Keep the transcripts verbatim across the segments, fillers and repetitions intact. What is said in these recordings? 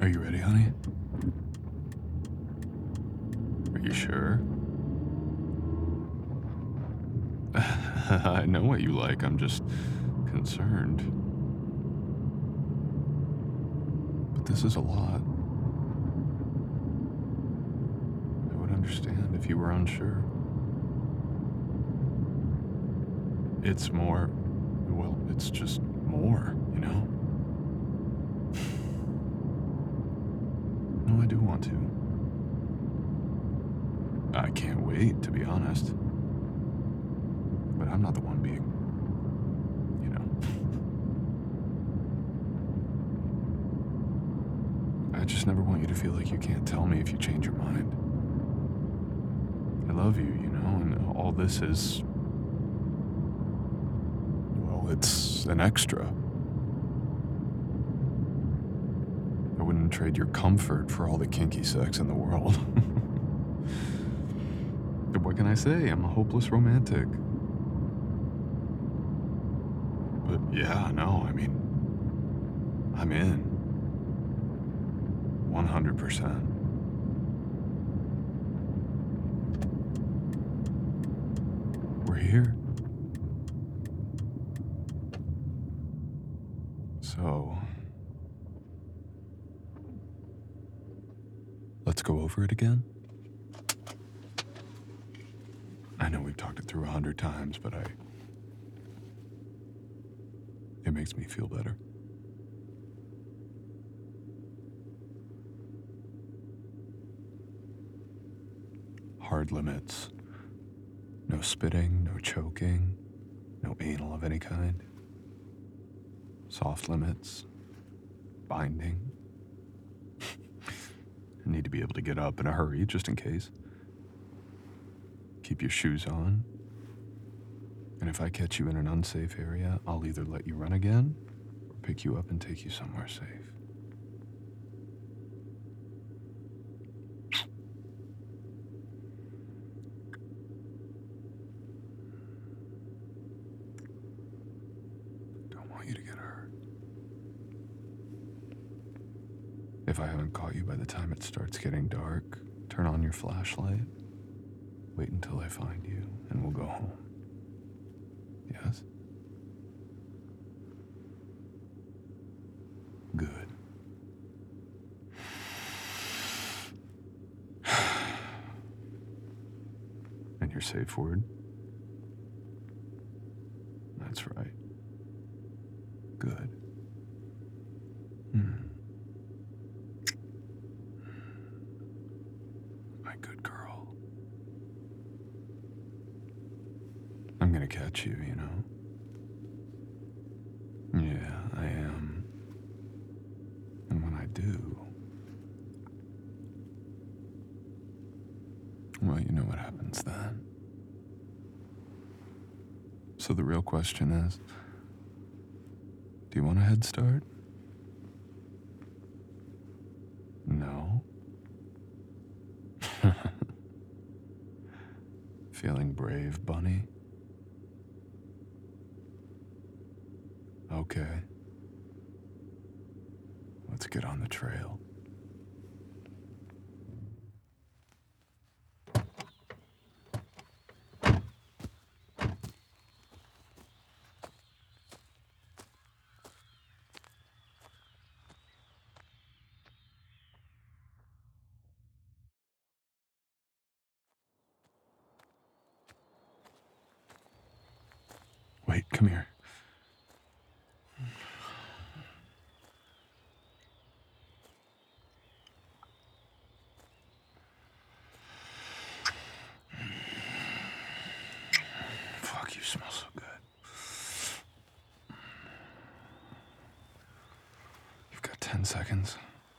Are you ready, honey? Are you sure? I know what you like. I'm just concerned. But this is a lot. I would understand if you were unsure. It's more, well, it's just more, you know? No, I do want to. I can't wait, to be honest. But I'm not the one being, you know. I just never want you to feel like you can't tell me if you change your mind. I love you, you know, and all this is, well, it's an extra. I wouldn't trade your comfort for all the kinky sex in the world. What can I say? I'm a hopeless romantic. But yeah, no, I mean, I'm in. one hundred percent. We're here. So, let's go over it again? I know we've talked it through a hundred times, but I... It makes me feel better. Hard limits. No spitting, no choking, no anal of any kind. Soft limits. Binding. I need to be able to get up in a hurry, just in case. Keep your shoes on. And if I catch you in an unsafe area, I'll either let you run again or pick you up and take you somewhere safe. Don't want you to get hurt. If I haven't caught you by the time it starts getting dark, turn on your flashlight. Wait until I find you, and we'll go home. Yes? Good. And your safe word? That's right. Good. Hmm. My good girl. I'm gonna catch you, you know? Yeah, I am. And when I do, well, you know what happens then. So the real question is, do you want a head start? No? Feeling brave, bunny? Okay. Let's get on the trail. Wait, come here. Fuck, you smell so good. You've got ten seconds.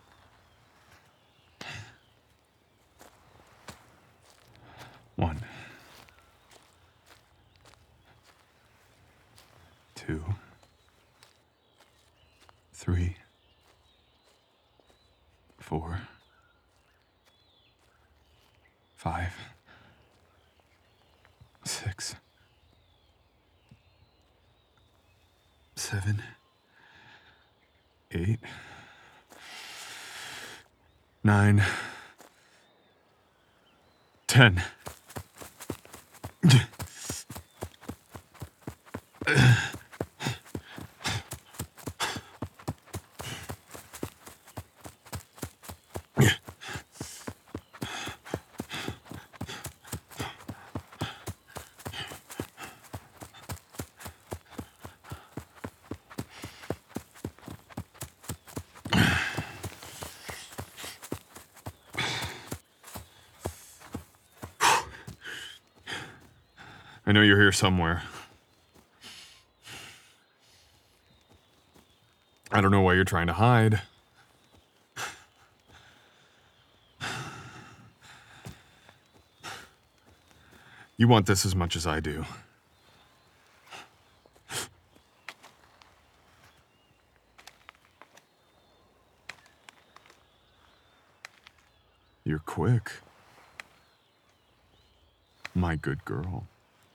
One. Two. Three. Four. Five. Six. Seven. Eight. Nine. Ten. I know you're here somewhere. I don't know why you're trying to hide. You want this as much as I do. You're quick. My good girl.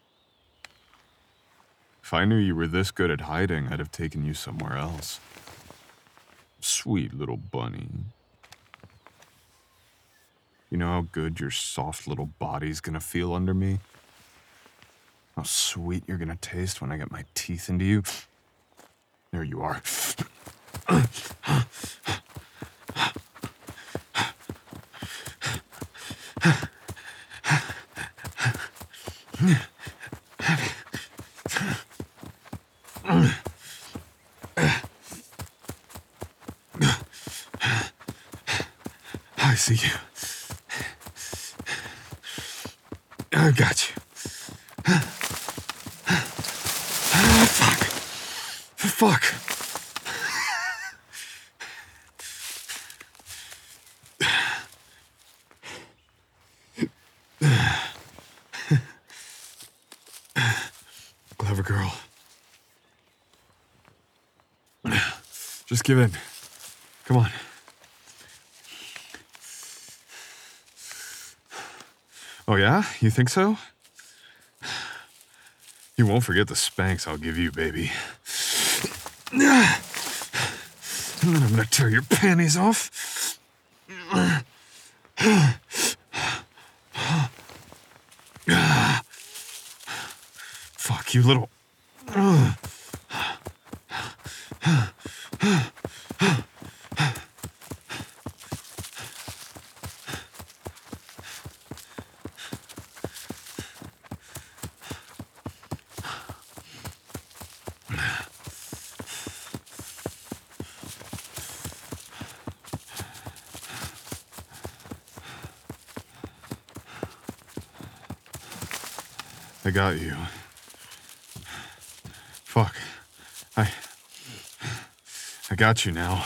If I knew you were this good at hiding, I'd have taken you somewhere else. Sweet little bunny. You know how good your soft little body's gonna feel under me? How sweet you're gonna taste when I get my teeth into you? There you are. I see you. I got you. Fuck. Fuck. Clever girl. Just give in. Come on. Oh yeah? You think so? You won't forget the spanks I'll give you, baby. And then I'm gonna tear your panties off. Fuck you, little... I got you. Fuck. I... I got you now.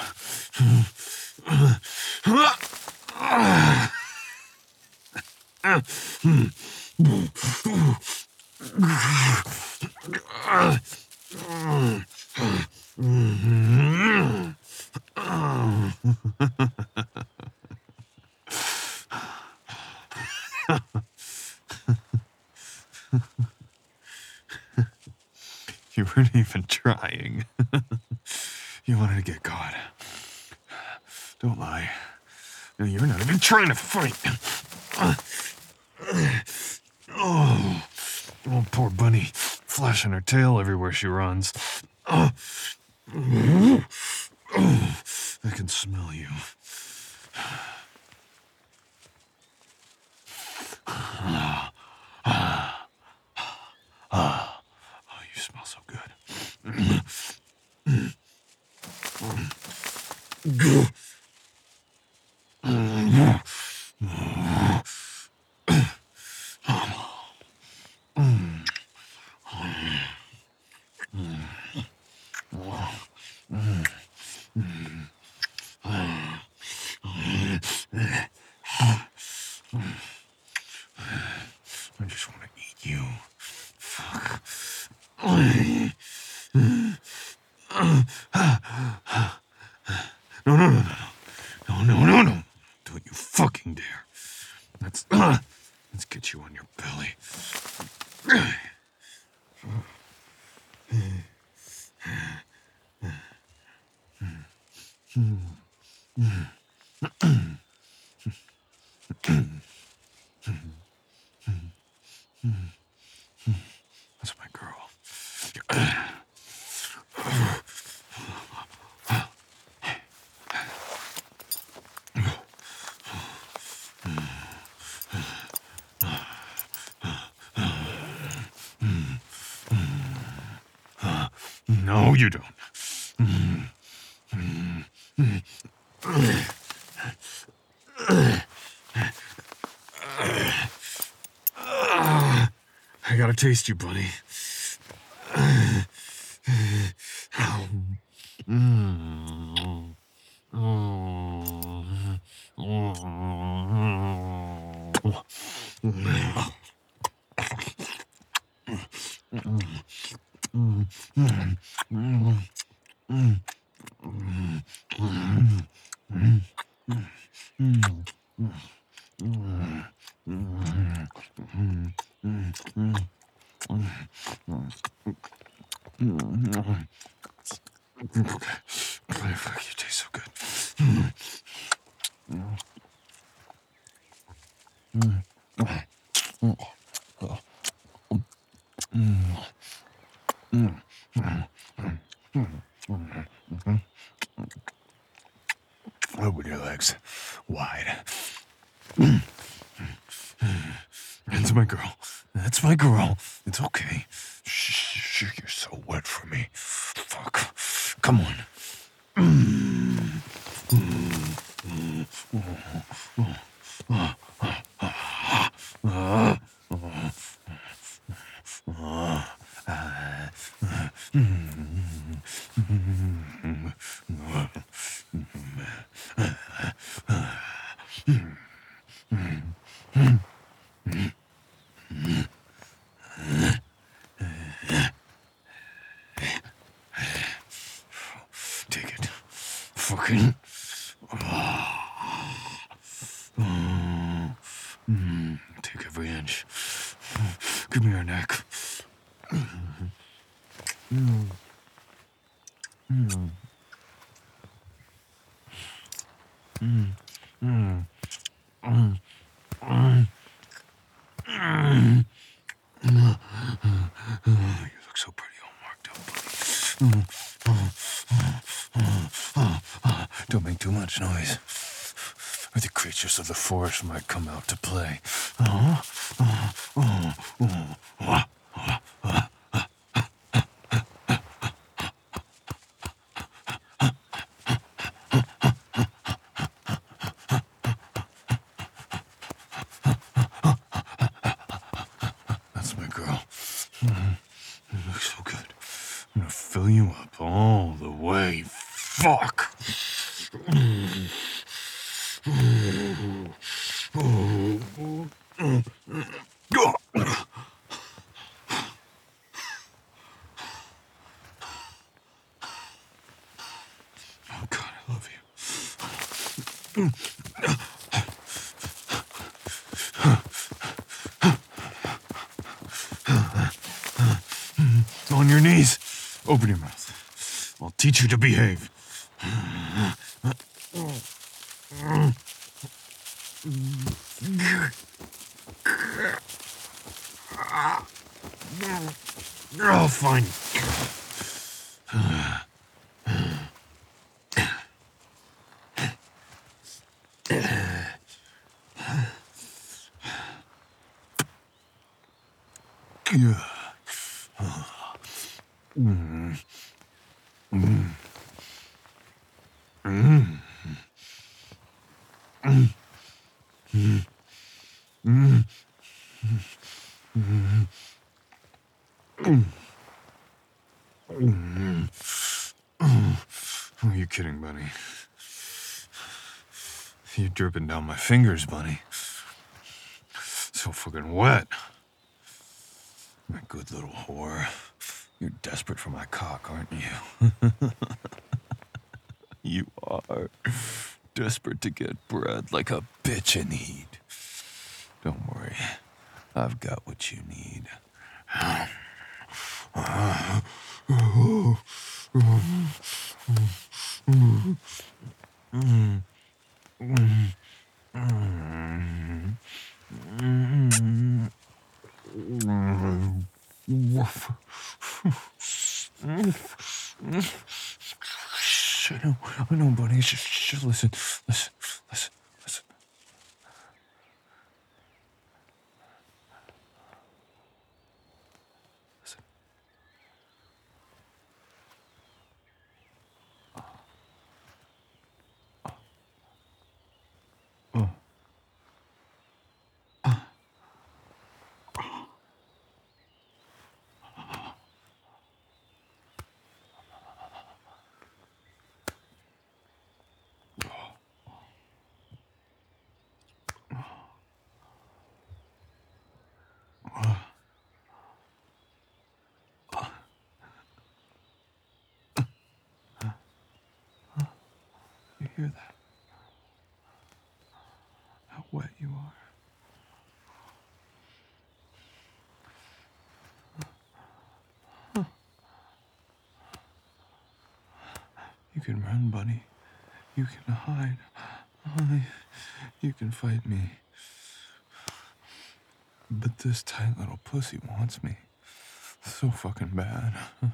You weren't even trying. You wanted to get caught. Don't lie. No, you're not even trying to fight. Oh, oh, poor bunny, flashing her tail everywhere she runs. Oh. Oh, I can smell you. Oh, you smell so good. I just want to eat you. Fuck. No, no, no, no, no, no, no, no. Don't you fucking dare. Let's, uh, let's get you on your belly. That's my girl. No, you don't. I gotta taste you, buddy. Fuck, you taste so good. Open your legs wide. That's my girl. That's my girl. It's okay. Shh, shh, you're so wet for me. Fuck. Come on. Take it. Fucking. Take every inch. Give me your neck. You look so pretty, all marked up, buddy. Don't make too much noise, or the creatures of the forest might come out to play. That's my girl. You look so good. I'm gonna fill you up all the way. Fuck. Oh God, I love you. On your knees. Open your mouth. I'll teach you to behave. Oh, fine. Yeah. Mm. Mm. Mm. Mm. Mm. Mm. Mm. Mm. Mm. Are you kidding, Bunny? You're dripping down my fingers, Bunny. So fucking wet. My good little whore. You're desperate for my cock, aren't you? You are. Desperate to get bread like a bitch in heat. Don't worry. I've got what you need. I know, I know, buddy. Just, just listen, listen, listen, listen. Listen. Oh. You hear that? How wet you are. You can run, buddy. You can hide. You can fight me. But this tight little pussy wants me. So fucking bad.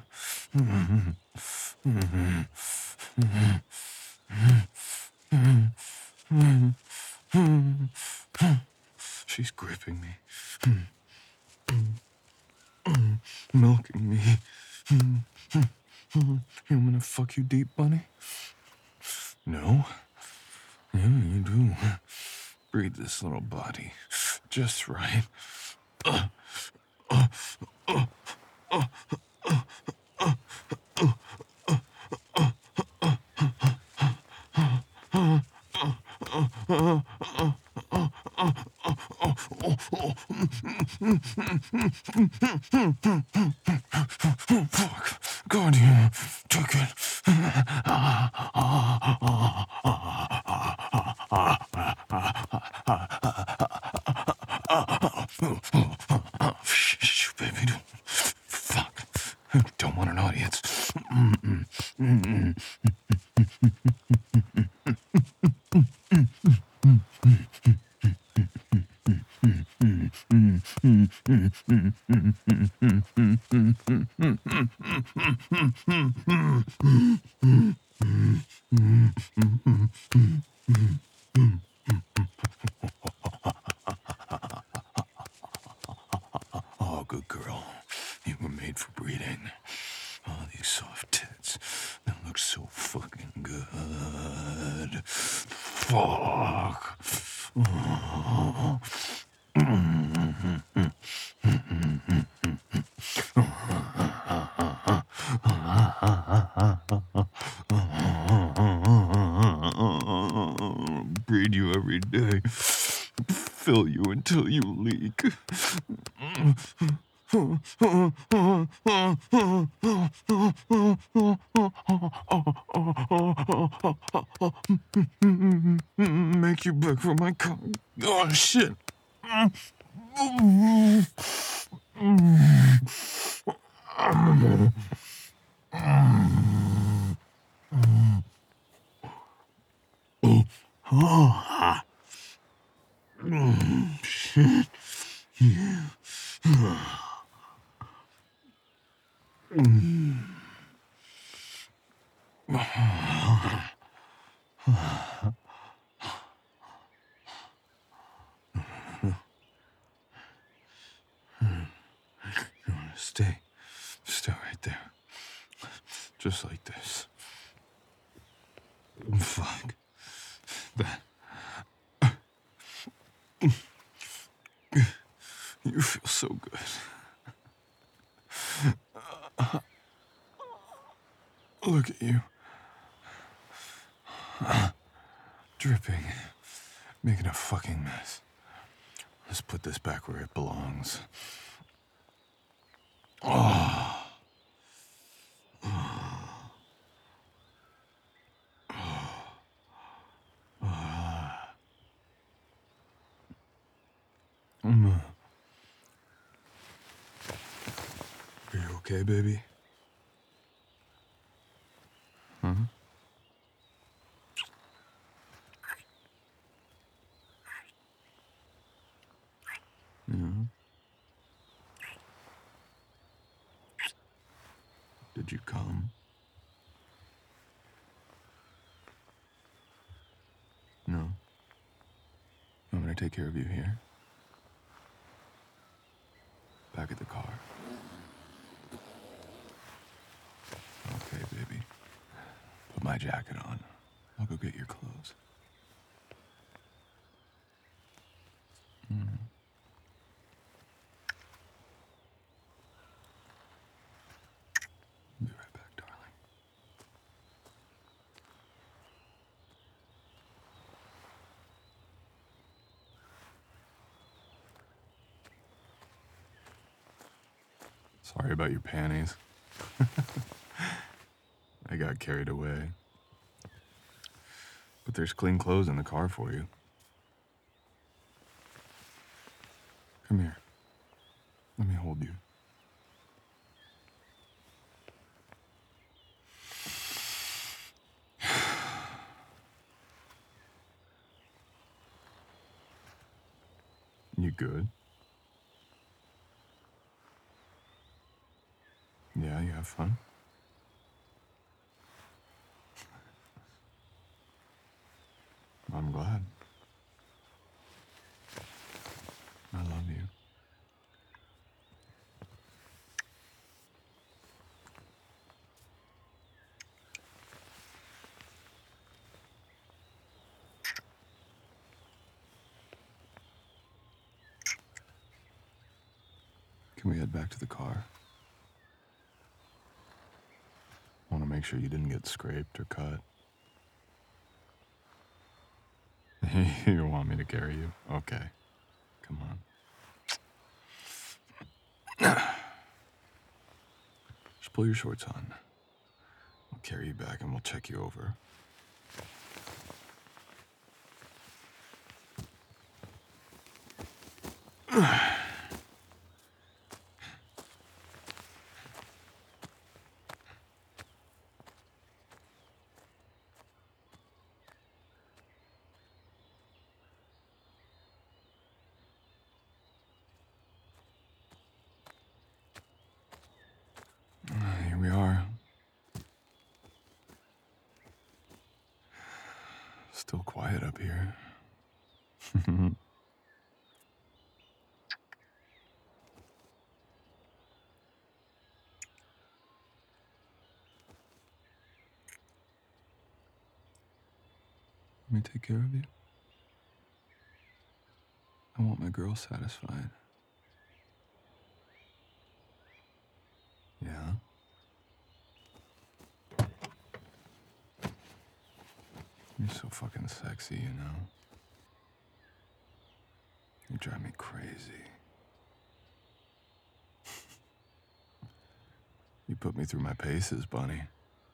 She's gripping me. Milking me. I'm gonna fuck you deep, bunny? No? Yeah, you do. Breathe this little body. Just right. Uh, uh, uh, uh, uh, uh, uh, Fuck. God, you took it. Shh, baby. Don't. Fuck. Don't want an audience. Mm-mm. Mm-mm. Oh, good girl. You were made for breeding. Oh, these soft tits. That looks so fucking good. Fuck. Oh. Breed you every day. Fill you until you leak. Make you beg for my cock. Oh, shit. Oh, shit. Yeah. Stay. Stay right there. Just like this. Fuck. That. You feel so good. Look at you. Dripping. Making a fucking mess. Let's put this back where it belongs. Oh. Mm. Are you okay, baby? Huh? Yeah. Did you come? No? I'm gonna take care of you here? Back at the car. Okay, baby. Put my jacket on. I'll go get your clothes. Mm. Be right back, darling. Sorry about your panties. I got carried away. But there's clean clothes in the car for you. Come here. Let me hold you. You good? Yeah, you have fun? I'm glad. I love you. Can we head back to the car? I want to make sure you didn't get scraped or cut. You want me to carry you? Okay. Come on. Just pull your shorts on. I'll carry you back and we'll check you over. Here we are. Still quiet up here. Let me take care of you. I want my girl satisfied. Yeah? You're so fucking sexy, you know? You drive me crazy. You put me through my paces, Bunny.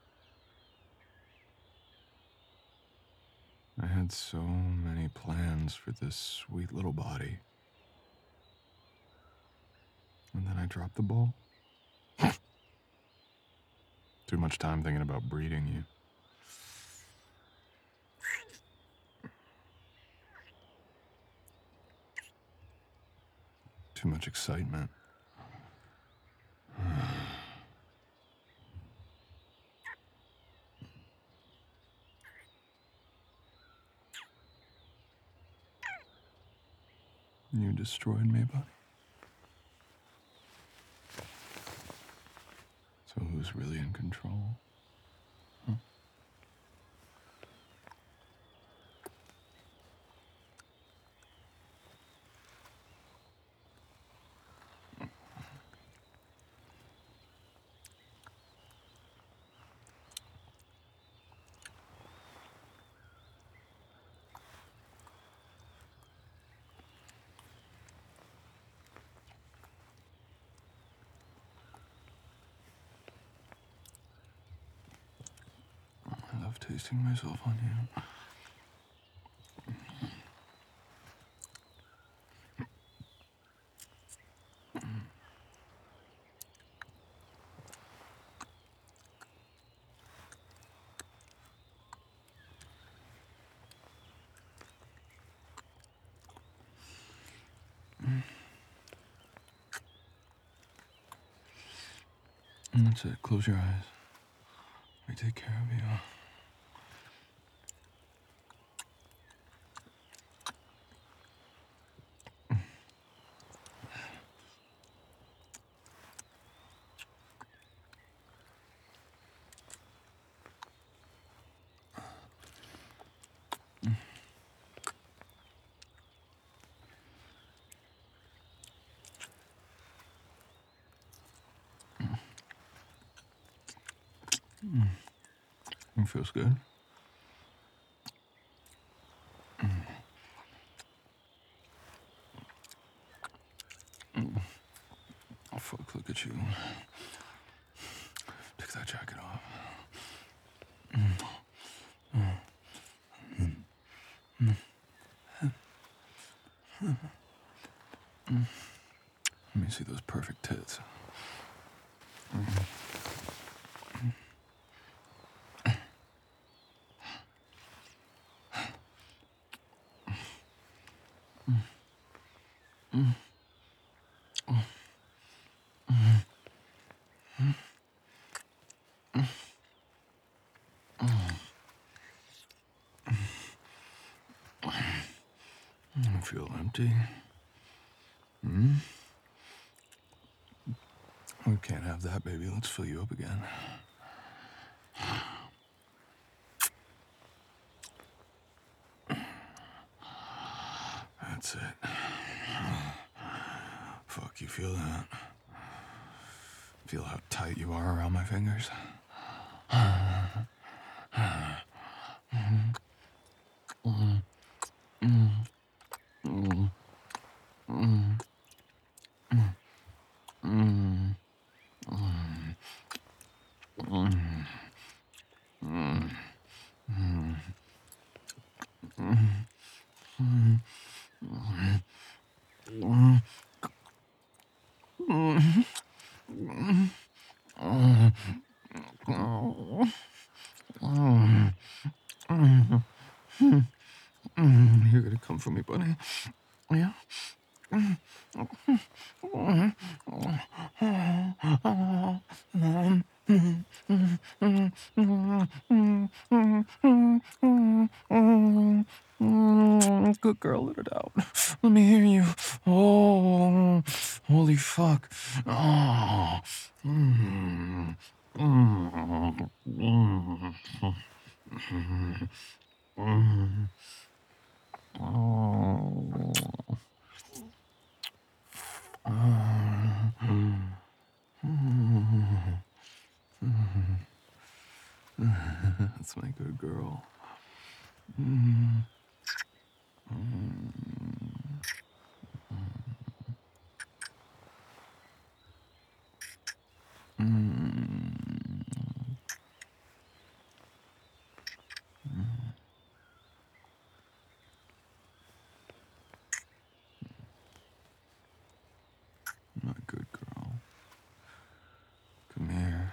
I had so many plans for this sweet little body. And then I dropped the ball. Too much time thinking about breeding you. Too much excitement. You destroyed me, buddy. So who's really in control? Huh? I love tasting myself on you. That's it. Close your eyes. Let me take care of you. It feels good. Oh, fuck, look at you. Take that jacket off. Let me see those perfect tits. I feel empty. Hmm? We can't have that, baby. Let's fill you up again. That's it. Fuck, you feel that? Feel how tight you are around my fingers? You're gonna come for me, buddy. Yeah? Good girl, let it out. Let me hear you. Oh, holy fuck. Oh. Mm. Mm. Mm. Mm. Oh. That's my good girl. Mm. My good girl. Come here.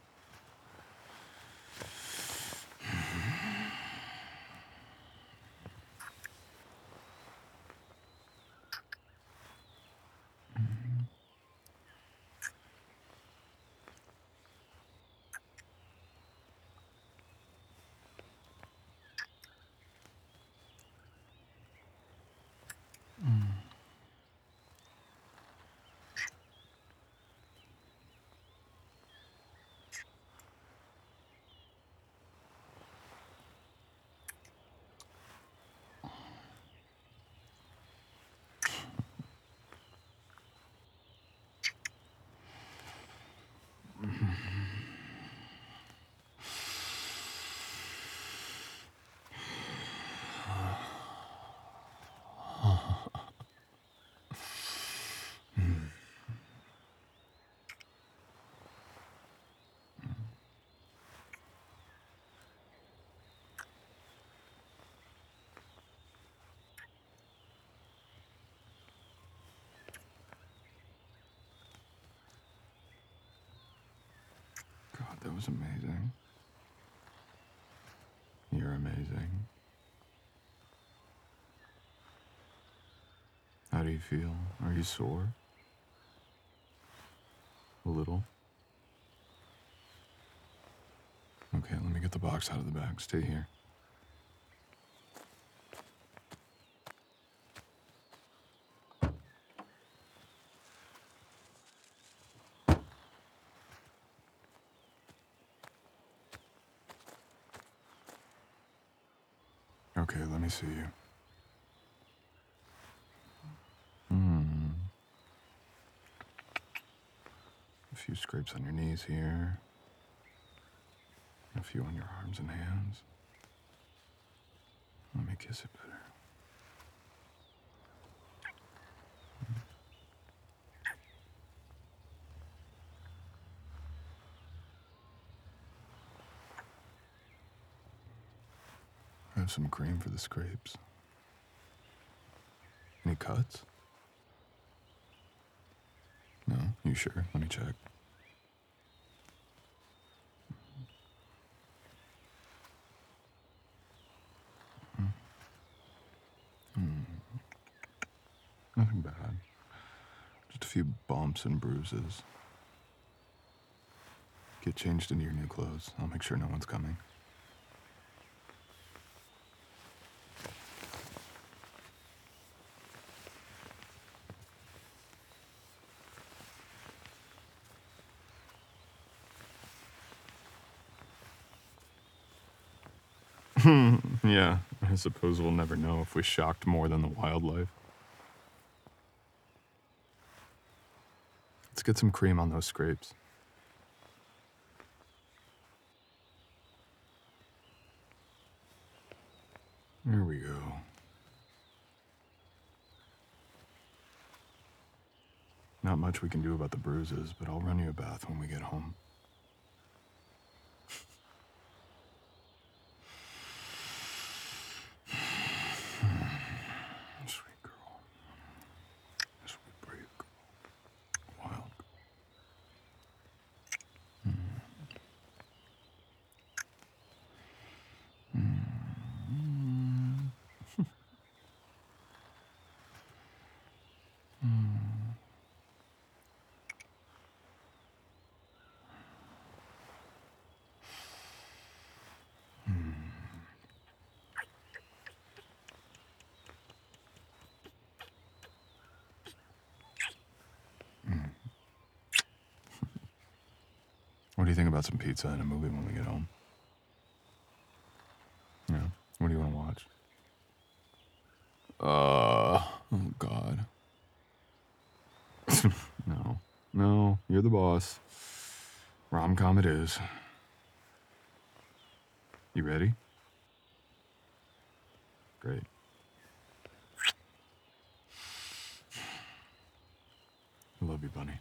God, that was amazing. You're amazing. How do you feel? Are you sore? A little? Okay, let me get the box out of the bag. Stay here. Okay, let me see you. Hmm. A few scrapes on your knees here. A few on your arms and hands. Let me kiss it better. I have some cream for the scrapes. Any cuts? No? You sure? Let me check. Hmm. Nothing bad. Just a few bumps and bruises. Get changed into your new clothes. I'll make sure no one's coming. Yeah, I suppose we'll never know if we shocked more than the wildlife. Let's get some cream on those scrapes. There we go. Not much we can do about the bruises, but I'll run you a bath when we get home. Sweet girl. Sweet, brave girl. Wild girl. What do you think about some pizza and a movie when we get home? Yeah. What do you want to watch? Uh, oh God. No. No, you're the boss. Rom-com it is. You ready? Great. I love you, Bunny.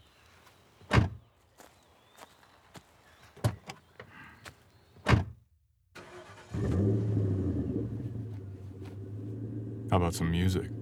How about some music?